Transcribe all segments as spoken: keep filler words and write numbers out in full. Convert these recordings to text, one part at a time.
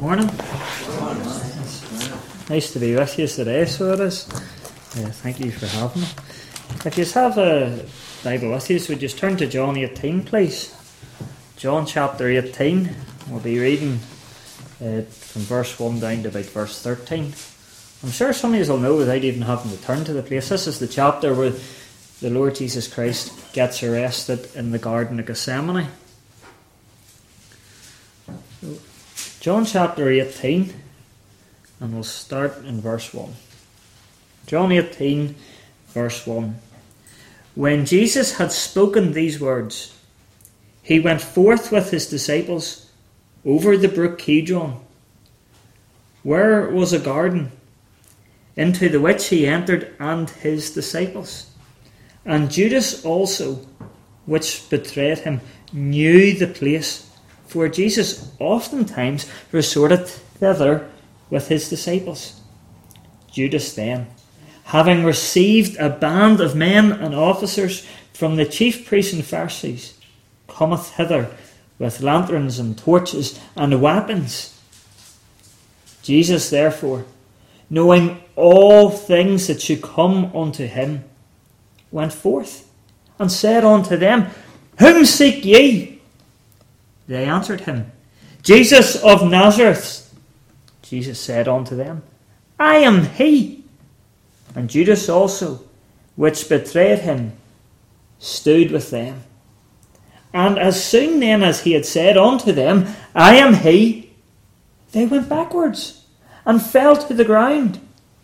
Morning. It's nice to be with you today, so it is. Uh, thank you for having me. If you have a Bible with you, would you just turn to John eighteen, please? John chapter eighteen. We'll be reading uh, from verse one down to about verse thirteen. I'm sure some of you will know without even having to turn to the place. This is the chapter where the Lord Jesus Christ gets arrested in the Garden of Gethsemane. John chapter eighteen, and we'll start in verse one. John eighteen, verse one. When Jesus had spoken these words, he went forth with his disciples over the brook Kidron, where was a garden, into the which he entered and his disciples. And Judas also, which betrayed him, knew the place, for Jesus oftentimes resorted thither with his disciples. Judas then, having received a band of men and officers from the chief priests and Pharisees, cometh hither with lanterns and torches and weapons. Jesus therefore, knowing all things that should come unto him, went forth and said unto them, Whom seek ye? They answered him, Jesus of Nazareth. Jesus said unto them, I am he. And Judas also, which betrayed him, stood with them. And as soon then as he had said unto them, I am he, they went backwards and fell to the ground.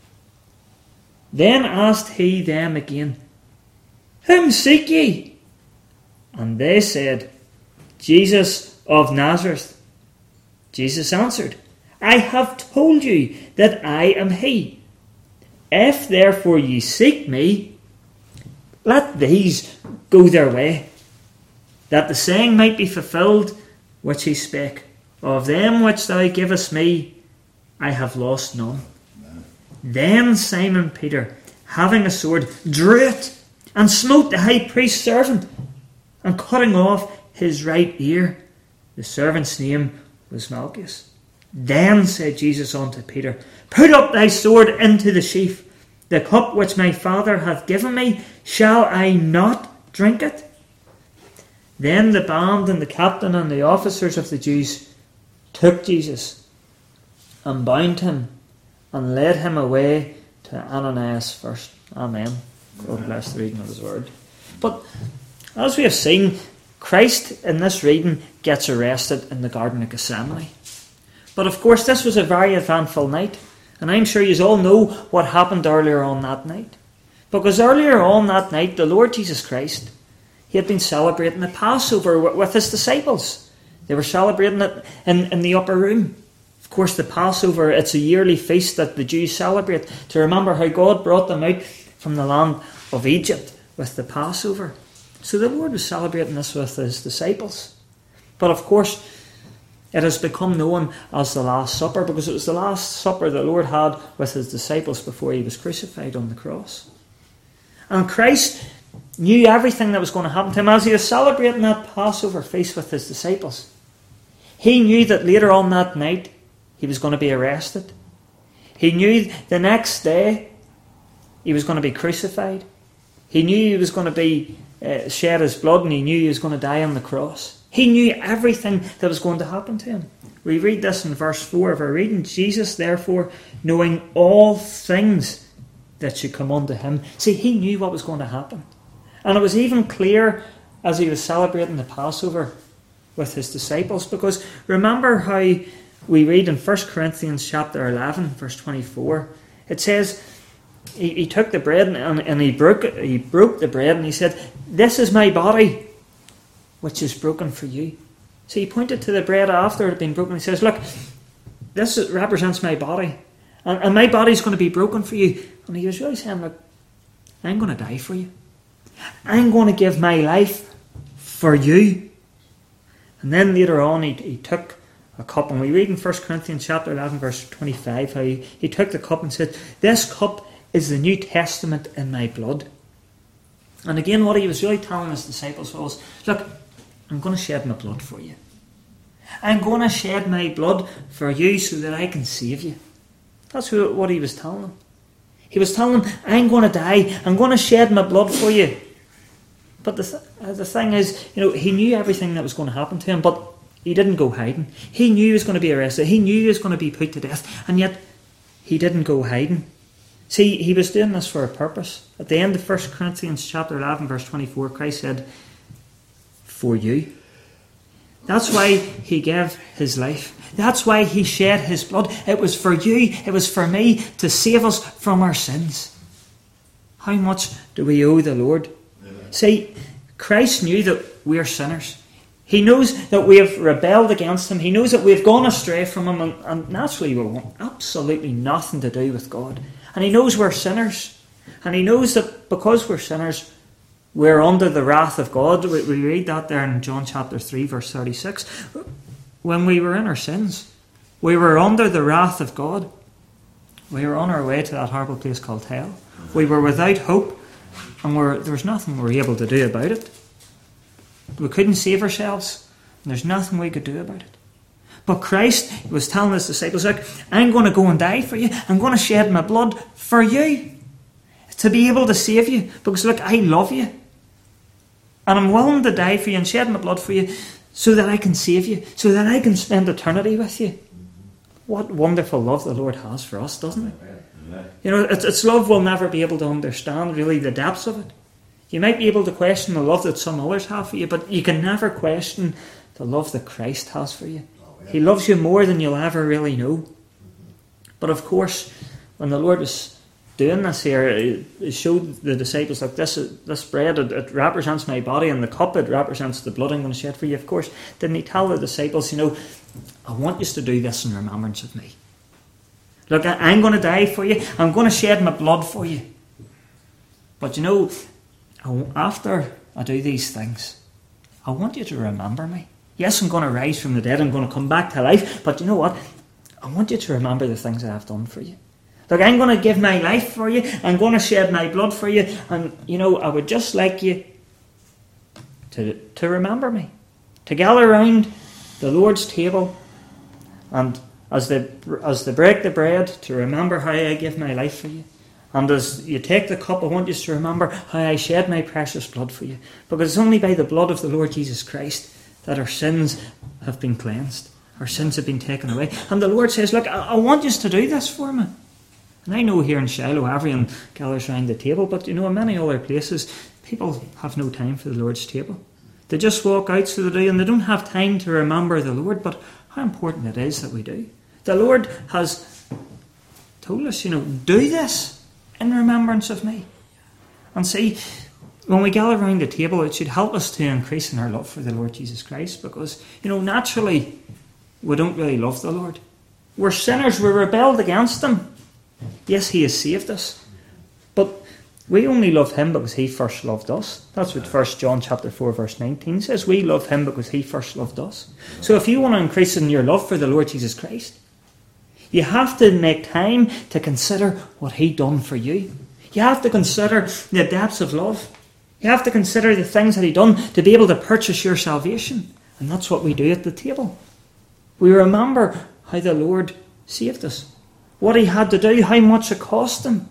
Then asked he them again, Whom seek ye? And they said, Jesus of Nazareth. Jesus answered, I have told you that I am he. If therefore ye seek me, let these go their way, that the saying might be fulfilled which he spake, Of them which thou givest me, I have lost none. Amen. Then Simon Peter, having a sword, drew it, and smote the high priest's servant, and cutting off his right ear. The servant's name was Malchus. Then said Jesus unto Peter, Put up thy sword into the sheath. The cup which my Father hath given me, shall I not drink it? Then the band and the captain and the officers of the Jews took Jesus and bound him and led him away to Ananias first. Amen. God bless the reading of his word. But as we have seen, Christ in this reading gets arrested in the Garden of Gethsemane. But of course this was a very eventful night, and I'm sure you all know what happened earlier on that night. Because earlier on that night, the Lord Jesus Christ, he had been celebrating the Passover with his disciples. They were celebrating it in, in the upper room. Of course, the Passover, it's a yearly feast that the Jews celebrate to remember how God brought them out from the land of Egypt with the Passover. So the Lord was celebrating this with his disciples. But of course, it has become known as the Last Supper because it was the Last Supper the Lord had with his disciples before he was crucified on the cross. And Christ knew everything that was going to happen to him as he was celebrating that Passover feast with his disciples. He knew that later on that night he was going to be arrested. He knew the next day he was going to be crucified. He knew he was going to be uh, shed his blood, and he knew he was going to die on the cross. He knew everything that was going to happen to him. We read this in verse four of our reading. Jesus, therefore, knowing all things that should come unto him. See, he knew what was going to happen. And it was even clear as he was celebrating the Passover with his disciples. Because remember how we read in First Corinthians chapter eleven, verse twenty-four. It says, he, he took the bread and, and he broke it, he broke the bread and he said, This is my body, which is broken for you. So he pointed to the bread after it had been broken. He says, Look, this represents my body. And, and my body's going to be broken for you. And he was really saying, Look, I'm going to die for you. I'm going to give my life for you. And then later on he, he took a cup. And we read in First Corinthians chapter eleven, verse twenty-five, how he, he took the cup and said, This cup is the New Testament in my blood. And again, what he was really telling his disciples was, Look, I'm going to shed my blood for you. I'm going to shed my blood for you so that I can save you. That's what he was telling them. He was telling them, I'm going to die. I'm going to shed my blood for you. But the, th- uh, the thing is, you know, he knew everything that was going to happen to him, but he didn't go hiding. He knew he was going to be arrested. He knew he was going to be put to death. And yet, he didn't go hiding. See, he was doing this for a purpose. At the end of First Corinthians chapter eleven, verse twenty-four, Christ said, for you. That's why he gave his life. That's why he shed his blood. It was for you. It was for me to save us from our sins. How much do we owe the Lord? Amen. See, Christ knew that we are sinners. He knows that we have rebelled against him. He knows that we have gone astray from him. And, and naturally we want absolutely nothing to do with God. And he knows we're sinners. And he knows that because we're sinners, we're under the wrath of God. We, we read that there in John chapter three, verse thirty-six. When we were in our sins, we were under the wrath of God. We were on our way to that horrible place called hell. We were without hope, and we're, there was nothing we were able to do about it. We couldn't save ourselves, and there's nothing we could do about it. But Christ was telling his disciples, look, I'm going to go and die for you. I'm going to shed my blood for you, to be able to save you. Because look, I love you. And I'm willing to die for you and shed my blood for you so that I can save you, so that I can spend eternity with you. What wonderful love the Lord has for us, doesn't it? You know, it's, it's love we'll never be able to understand, really, the depths of it. You might be able to question the love that some others have for you, but you can never question the love that Christ has for you. He loves you more than you'll ever really know. But of course, when the Lord was doing this here, it showed the disciples, like, this this bread, it, it represents my body, and the cup, it represents the blood I'm going to shed for you. Of course, didn't he tell the disciples, you know, I want you to do this in remembrance of me. Look, I'm going to die for you. I'm going to shed my blood for you. But you know, after I do these things, I want you to remember me. Yes, I'm going to rise from the dead. I'm going to come back to life. But you know what? I want you to remember the things that I've done for you. Look, I'm going to give my life for you. I'm going to shed my blood for you. And, you know, I would just like you to, to remember me. To gather around the Lord's table, and as they, as they break the bread, to remember how I give my life for you. And as you take the cup, I want you to remember how I shed my precious blood for you. Because it's only by the blood of the Lord Jesus Christ that our sins have been cleansed. Our sins have been taken away. And the Lord says, look, I, I want you to do this for me. And I know here in Shiloh, everyone gathers around the table, but you know, in many other places, people have no time for the Lord's table. They just walk out, so they do, and they don't have time to remember the Lord. But how important it is that we do. The Lord has told us, you know, do this in remembrance of me. And see, when we gather around the table, it should help us to increase in our love for the Lord Jesus Christ, because, you know, naturally, we don't really love the Lord. We're sinners, we're rebelled against him. Yes, he has saved us, but we only love him because he first loved us. That's what First John chapter four verse nineteen says. We love him because he first loved us. So if you want to increase in your love for the Lord Jesus Christ, you have to make time to consider what he done for you. You have to consider the depths of love. You have to consider the things that he done to be able to purchase your salvation. And that's what we do at the table. We remember how the Lord saved us, what he had to do, how much it cost him.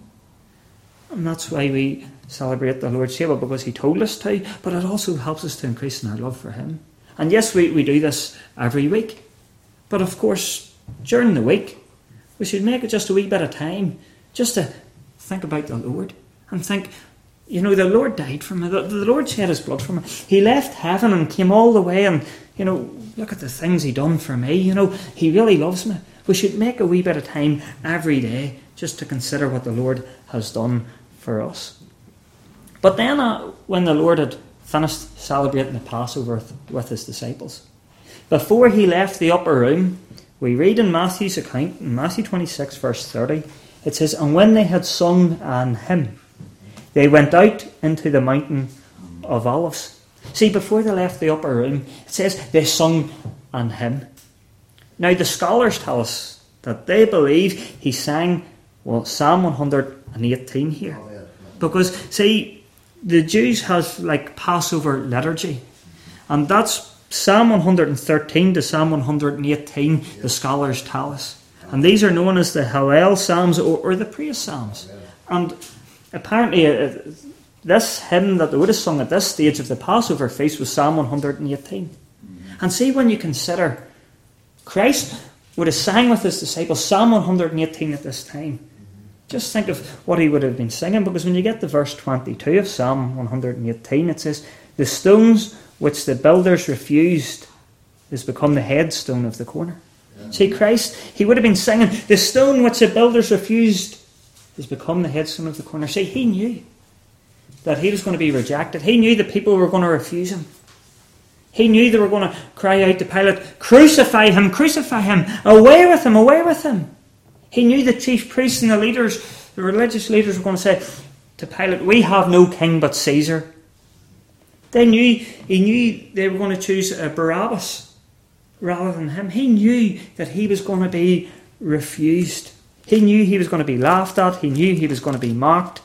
And that's why we celebrate the Lord's table, because he told us to, but it also helps us to increase in our love for him. And yes, we, we do this every week. But of course, during the week, we should make it just a wee bit of time just to think about the Lord and think, you know, the Lord died for me. The, the Lord shed his blood for me. He left heaven and came all the way, and, you know, look at the things he done for me. You know, he really loves me. We should make a wee bit of time every day just to consider what the Lord has done for us. But then uh, when the Lord had finished celebrating the Passover with, with his disciples, before he left the upper room, we read in Matthew's account, in Matthew twenty-six verse thirty, it says, and when they had sung an hymn, they went out into the mountain of Olives. See, before they left the upper room, it says they sung an hymn. Now the scholars tell us that they believe he sang, well, Psalm one hundred eighteen here. Because, see, the Jews have like Passover liturgy. And that's Psalm one hundred thirteen to Psalm one hundred eighteen, the scholars tell us. And these are known as the Hallel Psalms or, or the Praise Psalms. And apparently uh, this hymn that they would have sung at this stage of the Passover feast was Psalm one hundred eighteen. And see, when you consider Christ would have sang with his disciples Psalm one hundred eighteen at this time, just think of what he would have been singing, because when you get to verse twenty-two of Psalm one hundred eighteen, it says, "The stones which the builders refused is become the headstone of the corner." Yeah. See, Christ, he would have been singing, "The stone which the builders refused has become the headstone of the corner." See, he knew that he was going to be rejected. He knew that people were going to refuse him. He knew they were going to cry out to Pilate, "Crucify him, crucify him, away with him, away with him." He knew the chief priests and the leaders, the religious leaders, were going to say to Pilate, "We have no king but Caesar." They knew, he knew they were going to choose uh, Barabbas rather than him. He knew that he was going to be refused. He knew he was going to be laughed at. He knew he was going to be mocked.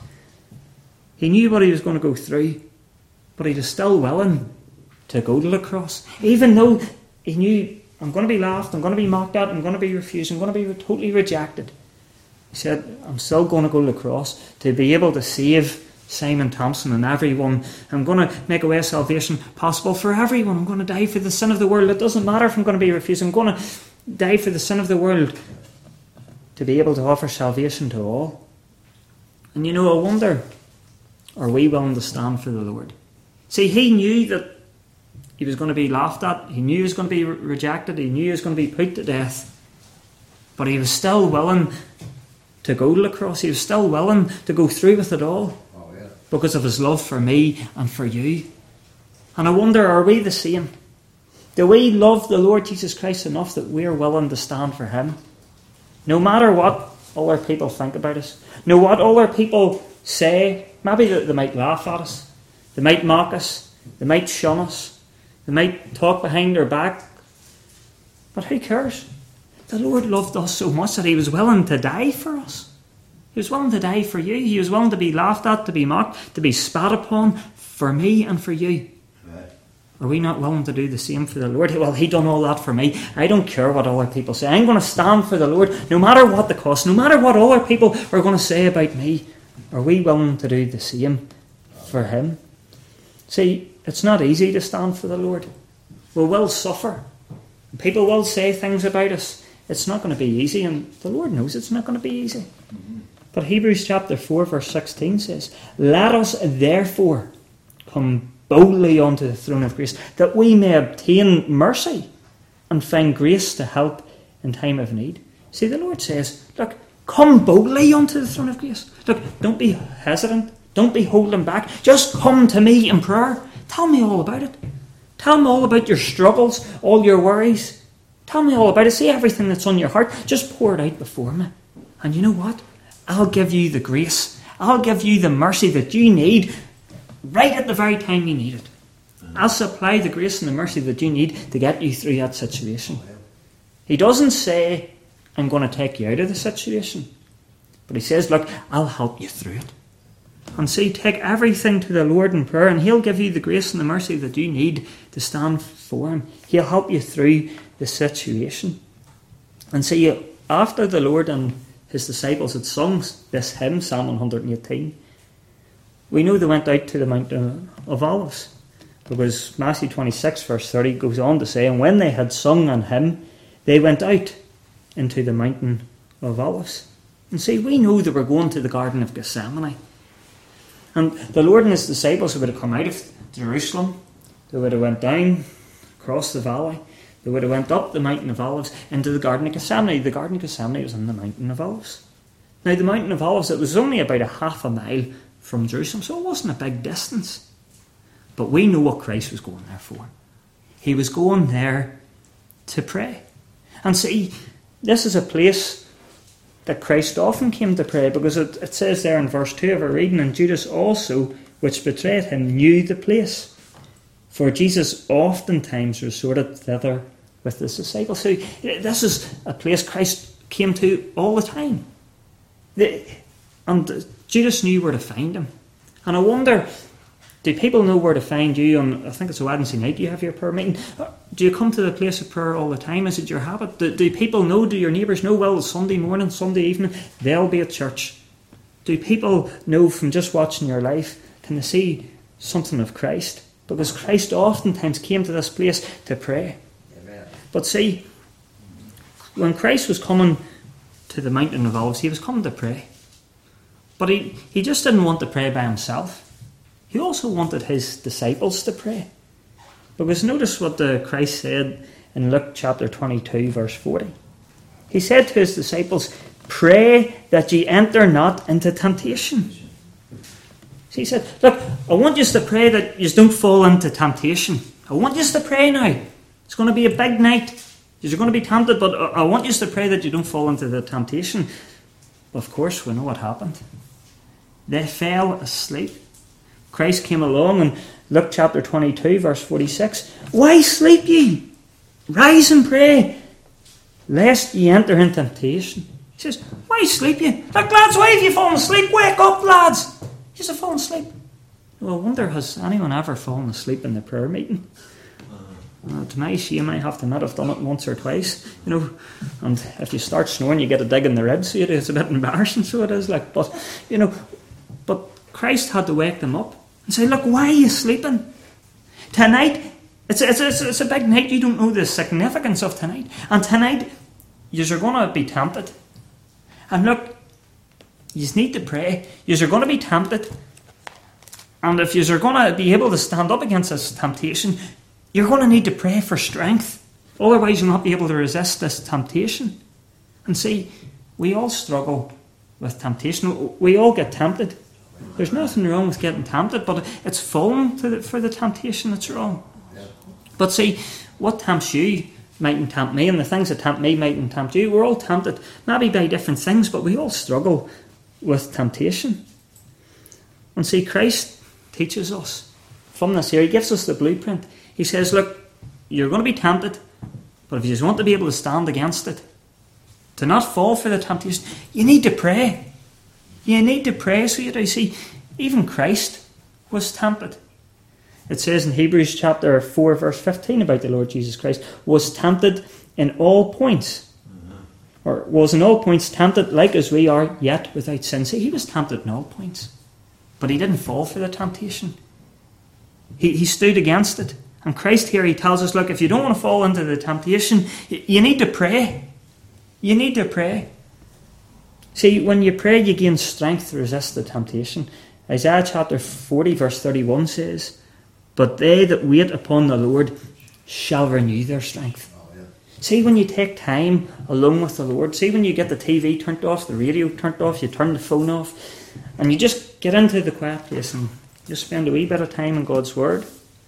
He knew what he was going to go through. But he was still willing to go to the cross. Even though he knew, I'm going to be laughed, I'm going to be mocked at, I'm going to be refused, I'm going to be totally rejected. He said, I'm still going to go to the cross to be able to save Simon Thompson and everyone. I'm going to make a way of salvation possible for everyone. I'm going to die for the sin of the world. It doesn't matter if I'm going to be refused. I'm going to die for the sin of the world to be able to offer salvation to all. And you know, I wonder, are we willing to stand for the Lord? See, he knew that he was going to be laughed at. He knew he was going to be re- rejected. He knew he was going to be put to death. But he was still willing to go to the cross. He was still willing to go through with it all. Because of his love for me and for you. And I wonder, are we the same? Do we love the Lord Jesus Christ enough that we're willing to stand for him? No matter what other people think about us. No what other people say. Maybe they might laugh at us. They might mock us. They might shun us. They might talk behind our back. But who cares? The Lord loved us so much that he was willing to die for us. He was willing to die for you. He was willing to be laughed at, to be mocked, to be spat upon for me and for you. Right. Are we not willing to do the same for the Lord? Well, he done all that for me. I don't care what other people say. I'm going to stand for the Lord no matter what the cost, no matter what other people are going to say about me. Are we willing to do the same for him? See, it's not easy to stand for the Lord. We will suffer. People will say things about us. It's not going to be easy, and the Lord knows it's not going to be easy. Mm-hmm. But Hebrews chapter four verse sixteen says, "Let us therefore come boldly unto the throne of grace, that we may obtain mercy and find grace to help in time of need." See, the Lord says, look, come boldly unto the throne of grace. Look, don't be hesitant. Don't be holding back. Just come to me in prayer. Tell me all about it. Tell me all about your struggles, all your worries. Tell me all about it. See everything that's on your heart. Just pour it out before me. And you know what? I'll give you the grace. I'll give you the mercy that you need right at the very time you need it. I'll supply the grace and the mercy that you need to get you through that situation. He doesn't say, I'm going to take you out of the situation. But he says, look, I'll help you through it. And see, take everything to the Lord in prayer, and he'll give you the grace and the mercy that you need to stand for him. He'll help you through the situation. And see, after the Lord and his disciples had sung this hymn, Psalm one hundred eighteen, we know they went out to the Mountain of Olives, because Matthew twenty-six verse thirty goes on to say, and when they had sung an hymn, they went out into the Mountain of Olives. And see, we know they were going to the Garden of Gethsemane. And the Lord and his disciples would have come out of Jerusalem. They would have went down across the valley. They would have went up the Mountain of Olives into the Garden of Gethsemane. The Garden of Gethsemane was in the Mountain of Olives. Now, the Mountain of Olives, it was only about a half a mile from Jerusalem, so it wasn't a big distance. But we know what Christ was going there for. He was going there to pray. And see, this is a place that Christ often came to pray, because it, it says there in verse two of our reading, and Judas also, which betrayed him, knew the place. For Jesus oftentimes resorted thither with his disciples. So this is a place Christ came to all the time. The, and Judas knew where to find him. And I wonder, Do people know where to find you on, I think it's a Wednesday night you have your prayer meeting? Do you come to the place of prayer all the time? Is it your habit? Do, do people know, do your neighbours know, well, Sunday morning, Sunday evening, they'll be at church? Do people know from just watching your life, can they see something of Christ? Because Christ oftentimes came to this place to pray. Amen. But see, when Christ was coming to the Mountain of Olives, he was coming to pray. But he, he just didn't want to pray by himself. He also wanted his disciples to pray. Because notice what the Christ said in Luke chapter twenty-two, verse forty. He said to his disciples, "Pray that ye enter not into temptation." So he said, look, I want you to pray that you don't fall into temptation. I want you to pray now. It's going to be a big night. You're going to be tempted, but I want you to pray that you don't fall into the temptation. But of course, we know what happened. They fell asleep. Christ came along in Luke chapter twenty-two, verse forty-six. "Why sleep ye? Rise and pray, lest ye enter into temptation." He says, "Why sleep ye? Look, lads, why have you fallen asleep? Wake up, lads. You've fallen asleep." Well, I wonder, has anyone ever fallen asleep in the prayer meeting? Uh, to my shame, I have to admit I've done it once or twice, you know. And if you start snoring, you get a dig in the ribs. So it's a bit embarrassing, so it is. Like, but you know, but Christ had to wake them up and say, "Look, why are you sleeping? Tonight, it's a, it's a, it's a big night. You don't know the significance of tonight. And tonight, you're going to be tempted. And look, you need to pray. You're going to be tempted. And if you're going to be able to stand up against this temptation, you're going to need to pray for strength. Otherwise, you'll not be able to resist this temptation." And see, we all struggle with temptation. We all get tempted. There's nothing wrong with getting tempted, but it's falling to the, for the temptation that's wrong. But see, what tempts you mightn't tempt me, and the things that tempt me mightn't tempt you. We're all tempted, maybe by different things, but we all struggle with temptation. And see, Christ teaches us from this here. He gives us the blueprint. He says, look, you're going to be tempted, but if you just want to be able to stand against it, to not fall for the temptation, you need to pray. You need to pray. So you do see, even Christ was tempted. It says in Hebrews chapter four, verse fifteen about the Lord Jesus Christ, was tempted in all points, or was in all points tempted like as we are, yet without sin. See, he was tempted in all points, but he didn't fall for the temptation. He, he stood against it. And Christ here, he tells us, look, if you don't want to fall into the temptation, you need to pray. You need to pray. See, when you pray, you gain strength to resist the temptation. Isaiah chapter forty, verse thirty-one says, "But they that wait upon the Lord shall renew their strength." Oh, yeah. See, when you take time alone with the Lord, see when you get the T V turned off, the radio turned off, you turn the phone off, and you just get into the quiet place and just spend a wee bit of time in God's Word.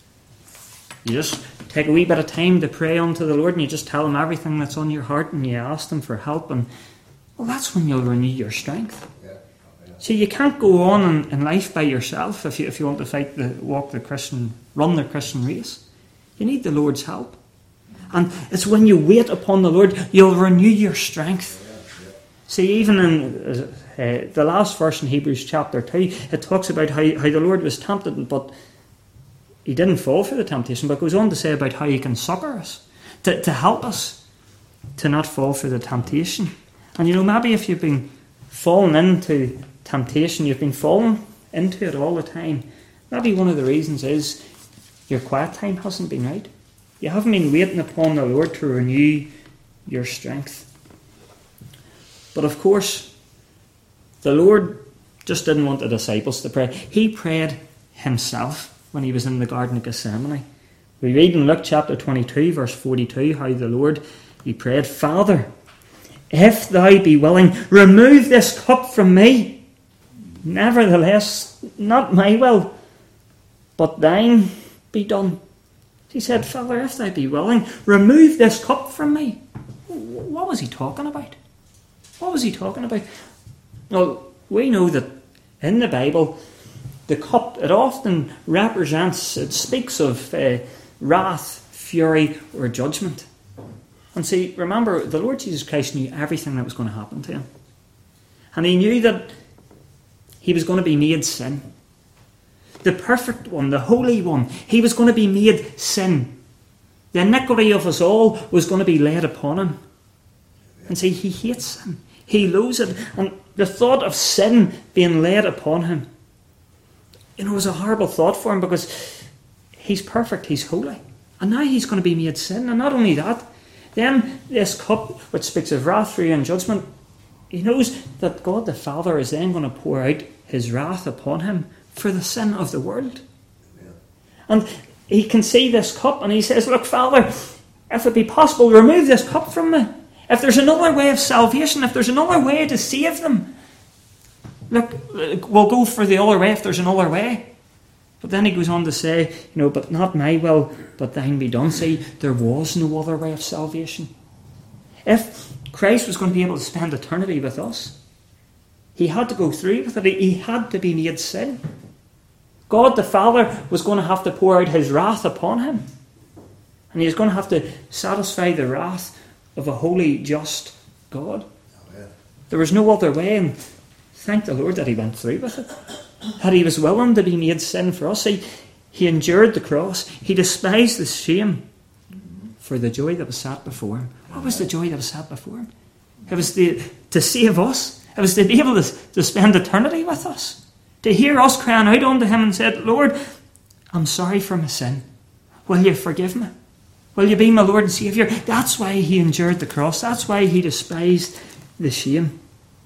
You just take a wee bit of time to pray unto the Lord, and you just tell him everything that's on your heart, and you ask him for help, and well, that's when you'll renew your strength. Yeah. Yeah. See, you can't go on in, in life by yourself if you if you want to fight the walk the Christian, run the Christian race. You need the Lord's help, and it's when you wait upon the Lord you'll renew your strength. Yeah. Yeah. See, even in uh, the last verse in Hebrews chapter two, it talks about how how the Lord was tempted, but he didn't fall for the temptation, but goes on to say about how he can succour us, to, to help us to not fall for the temptation. And you know, maybe if you've been falling into temptation, you've been falling into it all the time, maybe one of the reasons is your quiet time hasn't been right. You haven't been waiting upon the Lord to renew your strength. But of course, the Lord just didn't want the disciples to pray. He prayed himself when he was in the Garden of Gethsemane. We read in Luke chapter twenty-two, verse forty-two, how the Lord, he prayed, "Father, if thou be willing, remove this cup from me. Nevertheless, not my will, but thine be done." He said, "Father, if thou be willing, remove this cup from me." What was he talking about? What was he talking about? Well, we know that in the Bible, the cup, it often represents, it speaks of uh, wrath, fury, or judgment. And see, remember, the Lord Jesus Christ knew everything that was going to happen to him. And he knew that he was going to be made sin. the perfect one, the holy one. He was going to be made sin. The iniquity of us all was going to be laid upon him. And see, he hates sin. He loathes it. And the thought of sin being laid upon him, you know, was a horrible thought for him, because he's perfect, he's holy. And now he's going to be made sin. And not only that, then this cup which speaks of wrath, fury and judgment, he knows that God the Father is then going to pour out his wrath upon him for the sin of the world. Amen. And he can see this cup and he says, look, Father, if it be possible, remove this cup from me. If there's another way of salvation, if there's another way to save them, look, we'll go for the other way if there's another way. But then he goes on to say, you know, but not my will, but thine be done. See, there was no other way of salvation. If Christ was going to be able to spend eternity with us, he had to go through with it. He had to be made sin. God the Father was going to have to pour out his wrath upon him. And he was going to have to satisfy the wrath of a holy, just God. Amen. There was no other way, and thank the Lord that he went through with it. That he was willing to be made sin for us. He, he endured the cross. He despised the shame for the joy that was set before him. What was the joy that was set before him? It was the, to save us. It was to be able to, to spend eternity with us. To hear us crying out unto him and said, Lord, I'm sorry for my sin. Will you forgive me? Will you be my Lord and Saviour? That's why he endured the cross. That's why he despised the shame.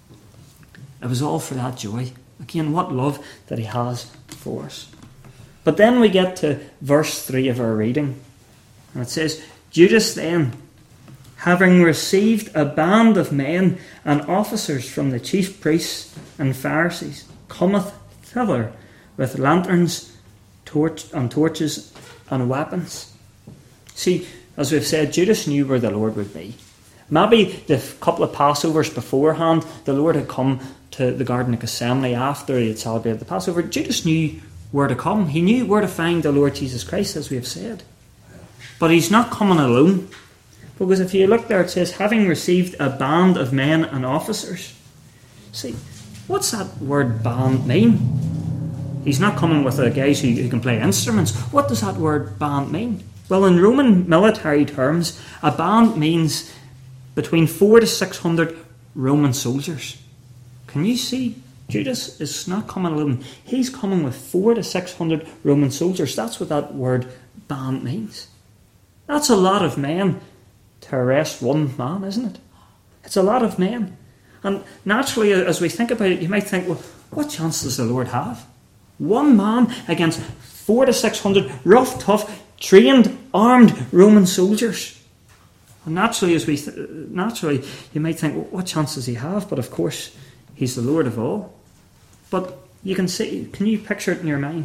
It was all for that joy. Again, what love that he has for us. But then we get to verse three of our reading. And it says, Judas then, having received a band of men and officers from the chief priests and Pharisees, cometh thither with lanterns torch, and torches and weapons. See, as we've said, Judas knew where the Lord would be. Maybe the couple of Passovers beforehand, the Lord had come to the Garden of Gethsemane after he had celebrated the Passover. Judas knew where to come. He knew where to find the Lord Jesus Christ, as we have said. But he's not coming alone. Because if you look there, it says, having received a band of men and officers. See, what's that word band mean? He's not coming with the guys who, who can play instruments. What does that word band mean? Well, in Roman military terms, a band means between four to six hundred Roman soldiers. Can you see? Judas is not coming alone. He's coming with four to six hundred Roman soldiers. That's what that word band means. That's a lot of men to arrest one man, isn't it? It's a lot of men. And naturally, as we think about it, you might think, well, what chance does the Lord have? One man against four to six hundred rough, tough, trained, armed Roman soldiers. And naturally, as we th- naturally, you might think, well, what chance does he have? But of course, he's the Lord of all. But you can see, can you picture it in your mind?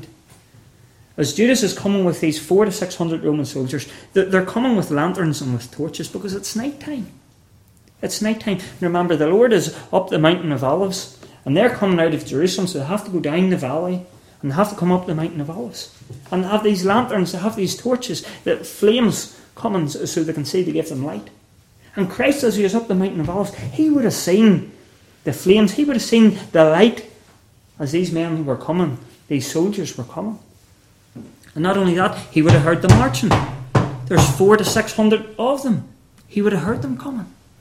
As Judas is coming with these four to six hundred Roman soldiers, they're coming with lanterns and with torches because it's night time. It's night time. Remember, the Lord is up the mountain of Olives, and they're coming out of Jerusalem, so they have to go down the valley, and they have to come up the mountain of Olives. And they have these lanterns, they have these torches, the flames coming so they can see to give them light. And Christ, as he was up the mountain of Olives, he would have seen the flames, he would have seen the light as these men were coming, these soldiers were coming. And not only that, he would have heard them marching. There's four to six hundred of them. He would have heard them coming.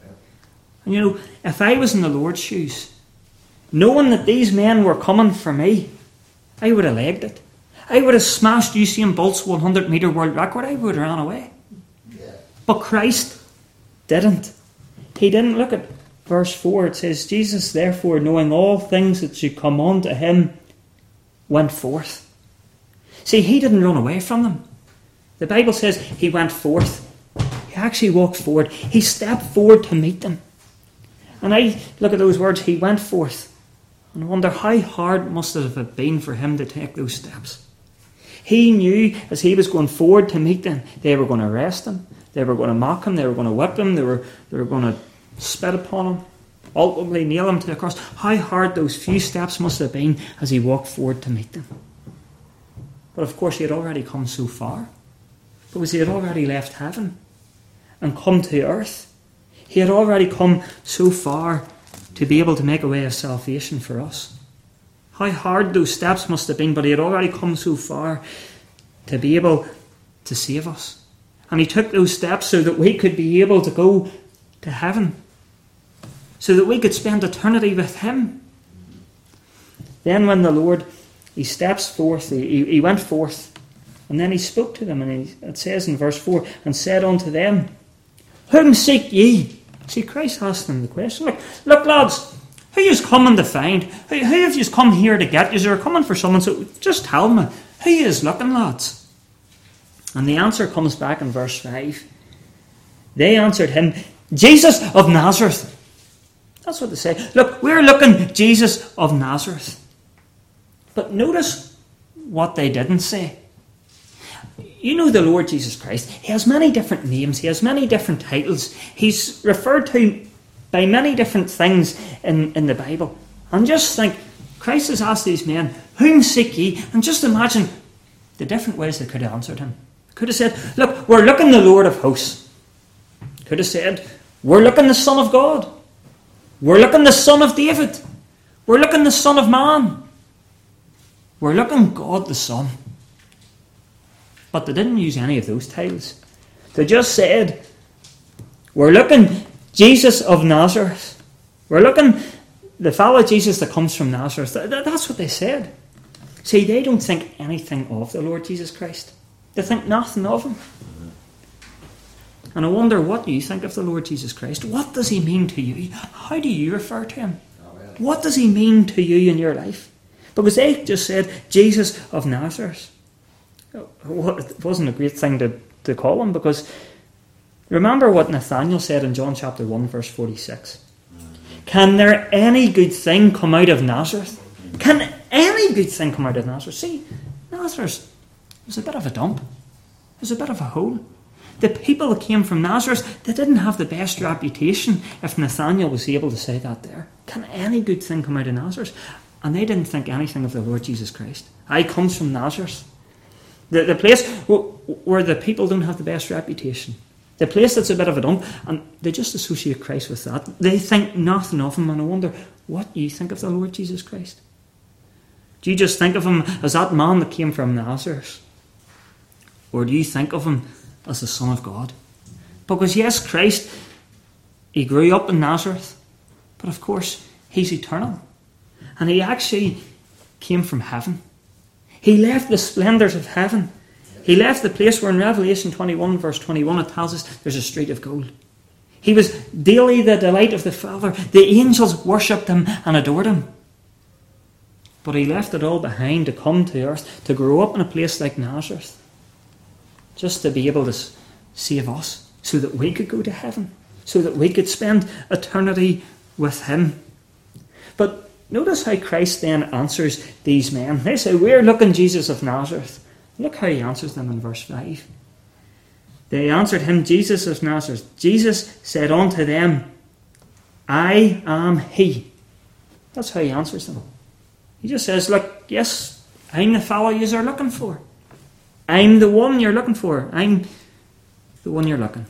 And you know, if I was in the Lord's shoes, knowing that these men were coming for me, I would have legged it. I would have smashed Usain Bolt's one hundred metre world record. I would have ran away. Yeah. But Christ didn't. He didn't. Look at verse four. It says, Jesus therefore, knowing all things that should come on to him, went forth. See, he didn't run away from them. The Bible says he went forth. He actually walked forward. He stepped forward to meet them. And I look at those words, he went forth, and I wonder how hard must it have been for him to take those steps. He knew as he was going forward to meet them, they were going to arrest him, they were going to mock him, they were going to whip him, they were, they were going to spit upon him, ultimately nail him to the cross. How hard those few steps must have been as he walked forward to meet them. But of course he had already come so far, because he had already left heaven and come to earth. He had already come so far to be able to make a way of salvation for us. How hard those steps must have been, but he had already come so far to be able to save us. And he took those steps so that we could be able to go to heaven, so that we could spend eternity with him. Then when the Lord, he steps forth, he, he went forth, and then he spoke to them, and he, it says in verse four, and said unto them, Whom seek ye? See, Christ asked them the question. Look, look lads, who is coming to find? Who, who have you come here to get? You're coming for someone, so just tell me, who is looking, lads? And the answer comes back in verse five. They answered him, Jesus of Nazareth. That's what they say. Look, we're looking Jesus of Nazareth. But notice what they didn't say. You know the Lord Jesus Christ. He has many different names. He has many different titles. He's referred to by many different things in, in the Bible. And just think, Christ has asked these men, Whom seek ye? And just imagine the different ways they could have answered him. Could have said, Look, we're looking the Lord of hosts. Could have said, We're looking the Son of God. We're looking the Son of David. We're looking the Son of Man. We're looking God the Son. But they didn't use any of those titles. They just said, We're looking Jesus of Nazareth. We're looking the fellow Jesus that comes from Nazareth. That's what they said. See, they don't think anything of the Lord Jesus Christ. They think nothing of him. And I wonder what you think of the Lord Jesus Christ. What does he mean to you? How do you refer to him? What does he mean to you in your life? Because they just said, Jesus of Nazareth. It wasn't a great thing to, to call him, because remember what Nathanael said in John chapter one, verse forty-six. Can there any good thing come out of Nazareth? Can any good thing come out of Nazareth? See, Nazareth was a bit of a dump. It was a bit of a hole. The people that came from Nazareth, they didn't have the best reputation, if Nathanael was able to say that there. Can any good thing come out of Nazareth? And they didn't think anything of the Lord Jesus Christ. I comes from Nazareth. The, the place where the people don't have the best reputation. The place that's a bit of a dump. And they just associate Christ with that. They think nothing of him. And I wonder what you think of the Lord Jesus Christ. Do you just think of him as that man that came from Nazareth? Or do you think of him as the Son of God? Because yes, Christ, he grew up in Nazareth. But of course, he's eternal. And he actually came from heaven. He left the splendours of heaven. He left the place where in Revelation twenty-one, verse twenty-one, it tells us there's a street of gold. He was daily the delight of the Father. The angels worshipped him and adored him. But he left it all behind to come to earth, to grow up in a place like Nazareth, just to be able to save us, so that we could go to heaven, so that we could spend eternity with him. But notice how Christ then answers these men. They say, We're looking Jesus of Nazareth. Look how he answers them in verse five. They answered him, Jesus of Nazareth. Jesus said unto them, I am he. That's how he answers them. He just says, Look, yes, I'm the fellow you are looking for. I'm the one you're looking for. I'm the one you're looking.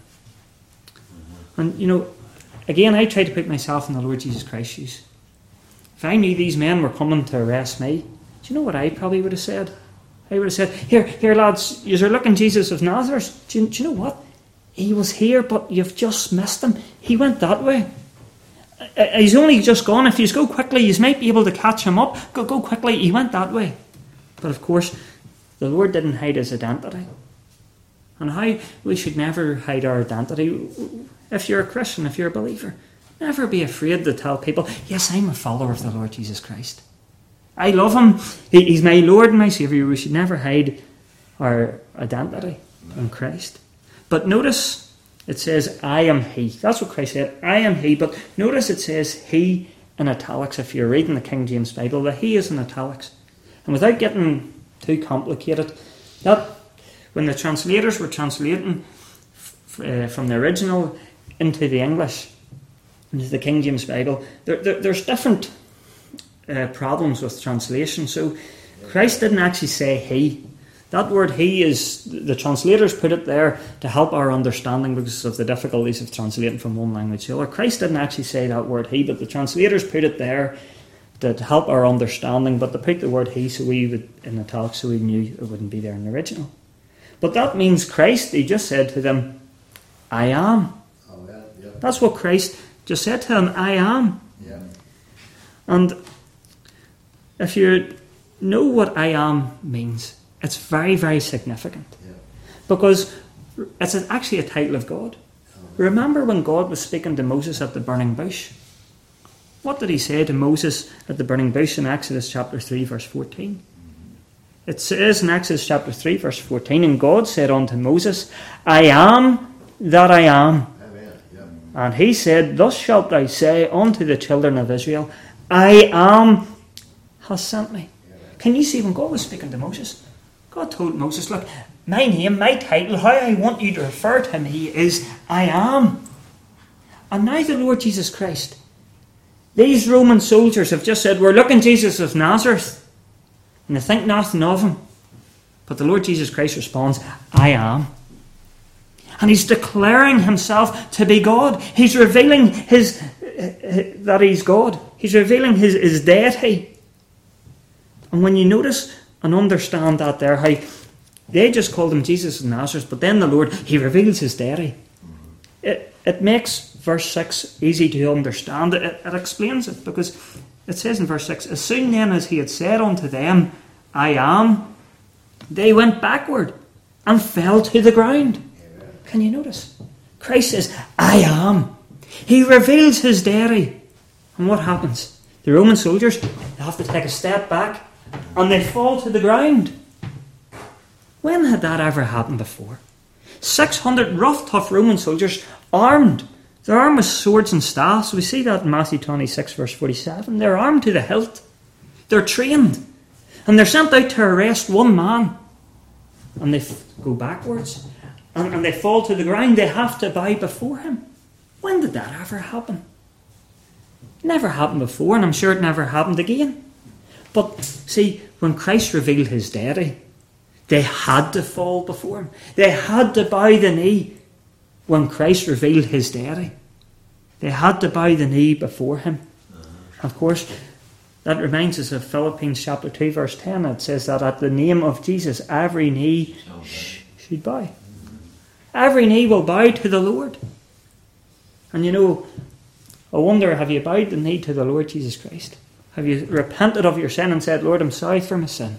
And, you know, again, I try to put myself in the Lord Jesus Christ's shoes. If I knew these men were coming to arrest me, do you know what I probably would have said? I would have said, Here, here lads, you're looking Jesus of Nazareth. Do you, do you know what? He was here, but you've just missed him. He went that way. He's only just gone. If you go quickly, you might be able to catch him up. Go, go quickly. He went that way. But of course, the Lord didn't hide his identity. And how we should never hide our identity. If you're a Christian, if you're a believer, never be afraid to tell people, yes, I'm a follower of the Lord Jesus Christ. I love him. He, he's my Lord and my Saviour. We should never hide our identity in Christ. But notice it says, I am he. That's what Christ said. I am he. But notice it says he in italics. If you're reading the King James Bible, the he is in italics. And without getting too complicated, that when the translators were translating f- uh, from the original into the English, into the King James Bible, there, there, there's different uh, problems with translation. So Christ didn't actually say he. That word he is, the translators put it there to help our understanding because of the difficulties of translating from one language to the other. Christ didn't actually say that word he, but the translators put it there to help our understanding, but to put the word he so we would in italics so we knew it wouldn't be there in the original. But that means Christ, he just said to them, I am. Oh, yeah, yeah. That's what Christ just said to them, I am. Yeah. And if you know what I am means, it's very, very significant. Yeah. Because it's actually a title of God. Oh, Remember when God was speaking to Moses at the burning bush? What did he say to Moses at the burning bush in Exodus chapter three, verse fourteen? It says in Exodus chapter three, verse fourteen, and God said unto Moses, I am that I am. Amen. Yeah. And he said, thus shalt thou say unto the children of Israel, I am has sent me. Amen. Can you see when God was speaking to Moses? God told Moses, look, my name, my title, how I want you to refer to me is I am. And now the Lord Jesus Christ. These Roman soldiers have just said, we're looking Jesus of Nazareth. And they think nothing of him. But the Lord Jesus Christ responds, I am. And he's declaring himself to be God. He's revealing his uh, that he's God. He's revealing his, his deity. And when you notice and understand that there, how they just called him Jesus of Nazareth, but then the Lord, he reveals his deity. It, it makes verse six easy to understand. It, it explains it, because it says in verse six, as soon then as he had said unto them, I am, they went backward and fell to the ground. Amen. Can you notice? Christ says, I am. He reveals his deity. And what happens? The Roman soldiers, they have to take a step back and they fall to the ground. When had that ever happened before? six hundred rough, tough Roman soldiers, armed. They're armed with swords and staffs. We see that in Matthew twenty-six, verse forty-seven. They're armed to the hilt. They're trained. And they're sent out to arrest one man. And they f- go backwards. And, and they fall to the ground. They have to bow before him. When did that ever happen? Never happened before, and I'm sure it never happened again. But see, when Christ revealed his deity, they had to fall before him. They had to bow the knee when Christ revealed his deity. They had to bow the knee before him. Of course, that reminds us of Philippians chapter two, verse ten. It says that at the name of Jesus, every knee sh- should bow. Every knee will bow to the Lord. And you know, I wonder, have you bowed the knee to the Lord Jesus Christ? Have you repented of your sin and said, Lord, I'm sorry for my sin?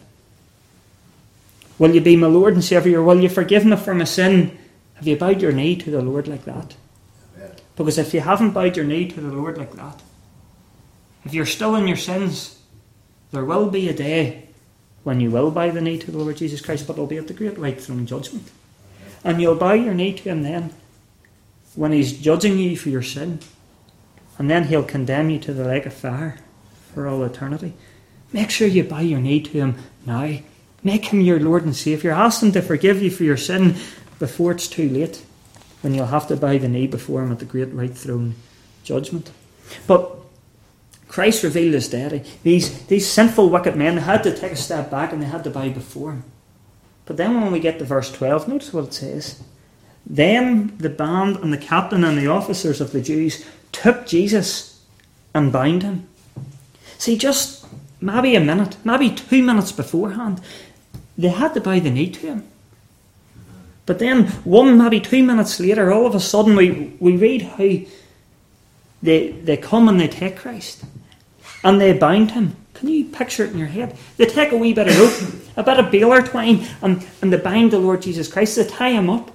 Will you be my Lord and Saviour? Will you forgive me for my sin? Have you bowed your knee to the Lord like that? Amen. Because if you haven't bowed your knee to the Lord like that, if you're still in your sins, there will be a day when you will bow the knee to the Lord Jesus Christ, but it'll be at the great white throne judgment. And you'll bow your knee to him then, when he's judging you for your sin. And then he'll condemn you to the lake of fire for all eternity. Make sure you bow your knee to him now. Make him your Lord and Saviour. Ask him to forgive you for your sin before it's too late, when you'll have to bow the knee before him at the great white throne judgment. But Christ revealed his deity. These, these sinful, wicked men had to take a step back and they had to bow before him. But then when we get to verse twelve, notice what it says. Then the band and the captain and the officers of the Jews took Jesus and bound him. See, just maybe a minute, maybe two minutes beforehand, they had to bow the knee to him. But then one, maybe two minutes later, all of a sudden we, we read how they, they come and they take Christ. And they bound him. Can you picture it in your head? They take a wee bit of rope, a bit of baler twine, and, and they bind the Lord Jesus Christ. They tie him up.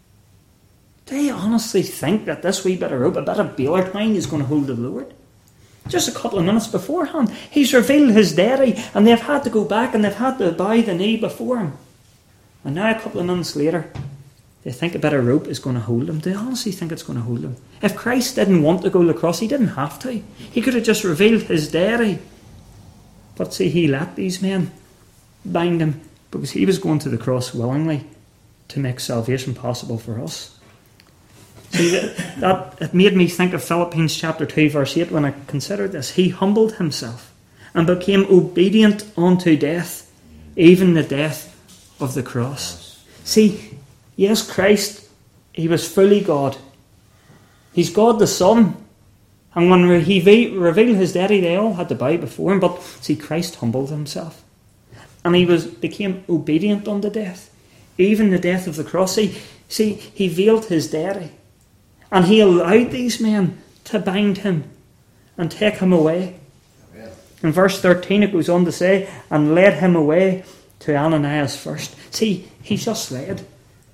Do you honestly think that this wee bit of rope, a bit of baler twine, is going to hold the Lord? Just a couple of minutes beforehand, he's revealed his deity, and they've had to go back and they've had to bow the knee before him. And now a couple of minutes later, they think a bit of rope is going to hold him. Do you honestly think it's going to hold him? If Christ didn't want to go to the cross, he didn't have to. He could have just revealed his deity. But see, he let these men bind him because he was going to the cross willingly to make salvation possible for us. See, that, that it made me think of Philippians chapter two, verse eight, when I considered this. He humbled himself and became obedient unto death, even the death of the cross. See, yes, Christ, he was fully God. He's God the Son, And when he ve- revealed his deity, they all had to bow before him. But see, Christ humbled himself. And he was became obedient unto death. Even the death of the cross. See, see, he veiled his deity. And he allowed these men to bind him and take him away. Amen. In verse thirteen it goes on to say, and led him away to Ananias first. See, he's just led.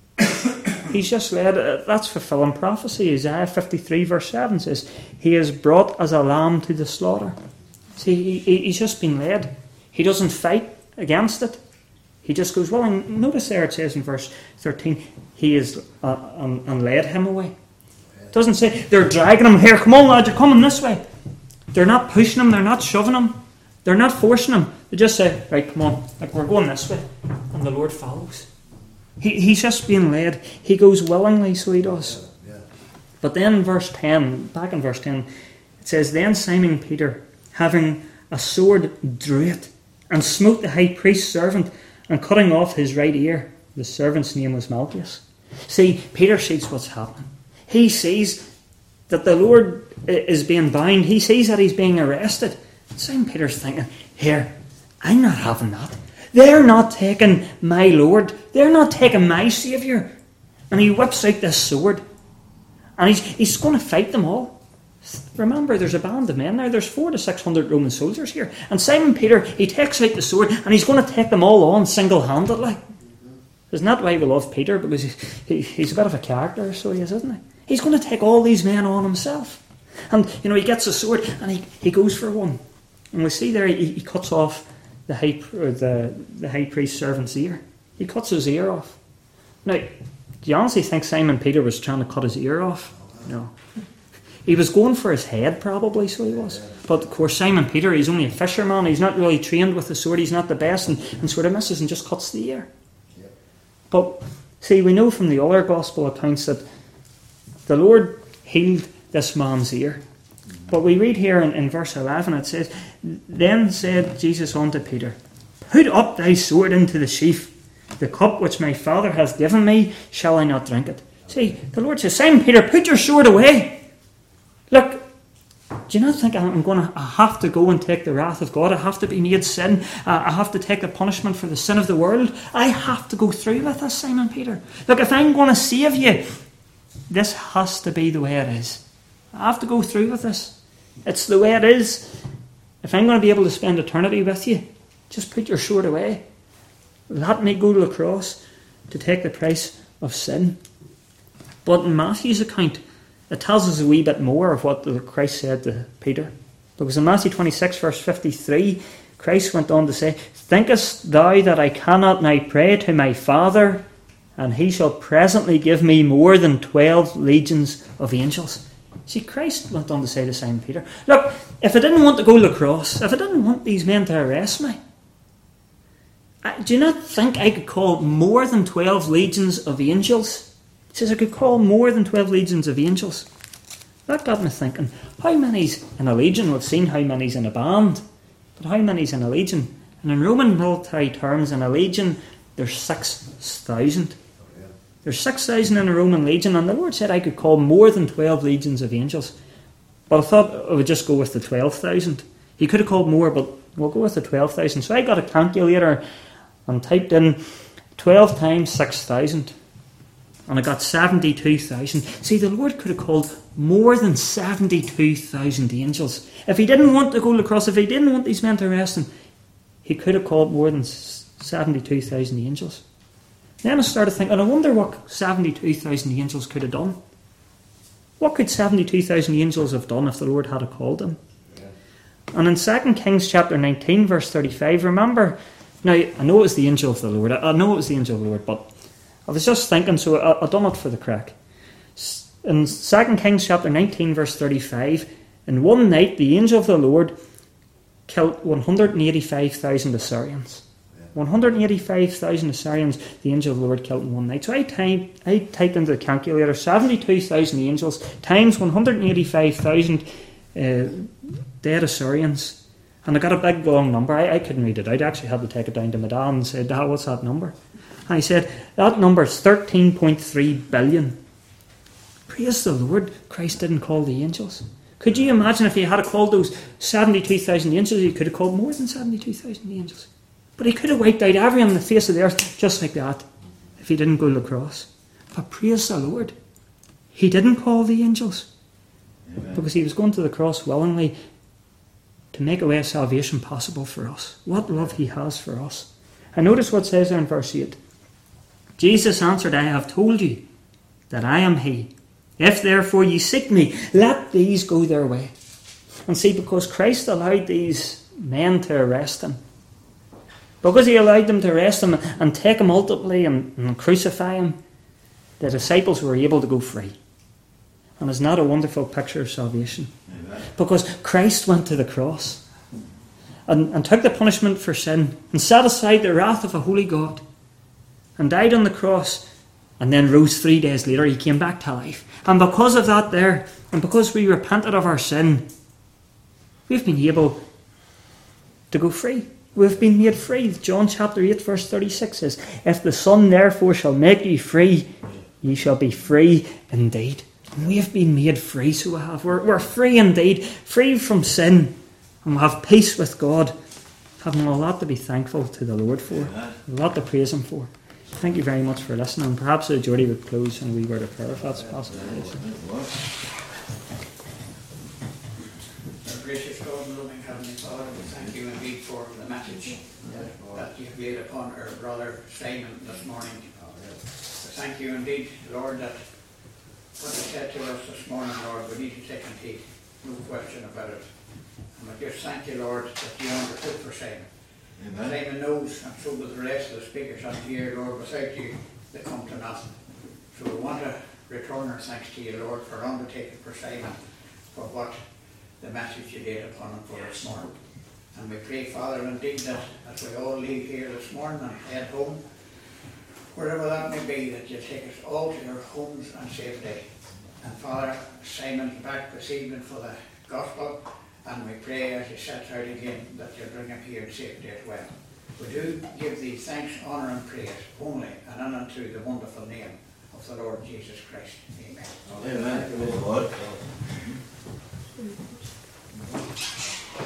He's just led. Uh, that's fulfilling prophecy. Isaiah fifty-three verse seven says, he is brought as a lamb to the slaughter. See, he, he's just been led. He doesn't fight against it. He just goes, well, and notice there it says in verse thirteen, he is, uh, and, and led him away. It doesn't say they're dragging him here, come on lad, you're coming this way. They're not pushing him, they're not shoving him, they're not forcing him. They just say, right, come on, like we're going this way. And the Lord follows. He, he's just being led. He goes willingly, so he does. Yeah, yeah. But then in verse ten, back in verse ten, it says, then Simon Peter, having a sword, drew it, and smote the high priest's servant, and cutting off his right ear. The servant's name was Malchus. See, Peter sees what's happening. He sees that the Lord is being bound. He sees that he's being arrested. Simon Peter's thinking, here, I'm not having that. They're not taking my Lord. They're not taking my Saviour. And he whips out this sword. And he's, he's going to fight them all. Remember, there's a band of men there. There's four to six hundred Roman soldiers here. And Simon Peter, he takes out the sword and he's going to take them all on single-handedly. Isn't that why we love Peter? Because he, he, he's a bit of a character, so he is, isn't he? He's going to take all these men on himself. And, you know, he gets a sword and he, he goes for one. And we see there he, he cuts off the high, or the, the high priest's servant's ear. He cuts his ear off. Now, do you honestly think Simon Peter was trying to cut his ear off? No. He was going for his head, probably, so he was. But, of course, Simon Peter, he's only a fisherman. He's not really trained with the sword. He's not the best, and, and sort of misses and just cuts the ear. But, see, we know from the other gospel accounts that the Lord healed this man's ear. But we read here in, in verse eleven, it says, then said Jesus unto Peter, put up thy sword into the sheath. The cup which my Father hath given me, shall I not drink it? See, the Lord says, Simon Peter, put your sword away. Look, do you not think I'm going to I have to go and take the wrath of God? I have to be made sin. Uh, I have to take the punishment for the sin of the world. I have to go through with this, Simon Peter. Look, if I'm going to save you, this has to be the way it is. I have to go through with this. It's the way it is. If I'm going to be able to spend eternity with you, just put your sword away. Let me go to the cross to take the price of sin. But in Matthew's account, it tells us a wee bit more of what Christ said to Peter. Because in Matthew twenty-six, verse fifty-three, Christ went on to say, thinkest thou that I cannot now pray to my Father, and he shall presently give me more than twelve legions of angels? See, Christ went on to say to Simon Peter, look, if I didn't want to go to the cross, if I didn't want these men to arrest me, do you not think I could call more than twelve legions of angels? He says I could call more than twelve legions of angels. That got me thinking, how many's in a legion? We've seen how many's in a band, but how many's in a legion? And in Roman military terms, in a legion, there's six thousand. There's six thousand in a Roman legion, and the Lord said I could call more than twelve legions of angels. But I thought I would just go with the twelve thousand. He could have called more, but we'll go with the twelve thousand. So I got a calculator and typed in twelve times six thousand. And I got seventy-two thousand. See, the Lord could have called more than seventy-two thousand angels. If he didn't want to go to the cross, if he didn't want these men to arrest him, he could have called more than seventy-two thousand angels. Then I started thinking, I wonder what seventy-two thousand angels could have done. What could seventy-two thousand angels have done if the Lord had called them? Yeah. And in Second Kings chapter nineteen, verse thirty-five, remember, now I know it was the angel of the Lord, I know it was the angel of the Lord, but I was just thinking, so I, I done it for the crack. In Second Kings chapter nineteen, verse thirty-five, in one night the angel of the Lord killed one hundred eighty-five thousand Assyrians. one hundred eighty-five thousand Assyrians the angel of the Lord killed in one night. So I typed, I typed into the calculator seventy-two thousand angels times one hundred eighty-five thousand uh, dead Assyrians. And I got a big long number. I, I couldn't read it out. I actually had to take it down to my dad and said, Dad, what's that number? And he said, that number is thirteen point three billion. Praise the Lord, Christ didn't call the angels. Could you imagine if he had called those seventy-two thousand angels? He could have called more than seventy-two thousand angels. But he could have wiped out everyone on the face of the earth just like that if he didn't go to the cross. But praise the Lord, he didn't call the angels. Amen. Because he was going to the cross willingly to make a way of salvation possible for us. What love he has for us. And notice what it says there in verse eight. Jesus answered, I have told you that I am he. If therefore ye seek me, let these go their way. And see, because Christ allowed these men to arrest him, because he allowed them to arrest him and take him ultimately and, and crucify him, the disciples were able to go free. And isn't that a wonderful picture of salvation? Amen. Because Christ went to the cross and, and took the punishment for sin and set aside the wrath of a holy God and died on the cross and then rose three days later. He came back to life. And because of that there, and because we repented of our sin, we've been able to go free. We've been made free. John chapter eight verse thirty-six says, if the Son therefore shall make you free, ye shall be free indeed. And we have been made free, so we have. We're, we're free indeed, free from sin, and we have peace with God, having a lot to be thankful to the Lord for, a lot to praise him for. Thank you very much for listening. Perhaps uh, Jody would close and we were to prayer if that's possible. Our gracious God and loving Heavenly Father, we thank you indeed for the message that you've laid upon our brother Simon this morning. We thank you indeed, Lord, that what you said to us this morning, Lord, we need to take and heed. No question about it. And we just thank you, Lord, that you undertook for Simon. Amen. Simon knows, and so do the rest of the speakers on here, Lord, without you, they come to nothing. So we want to return our thanks to you, Lord, for undertaking for Simon, for what the message you laid upon him for this morning. And we pray, Father, indeed, that as we all leave here this morning and head home, wherever that may be, that you take us all to our homes and safety. And Father, Simon's back this evening for the gospel, and we pray as he sets out again that you bring him here in safety as well. We do give thee thanks, honour and praise only and unto the wonderful name of the Lord Jesus Christ. Amen. Amen. Amen.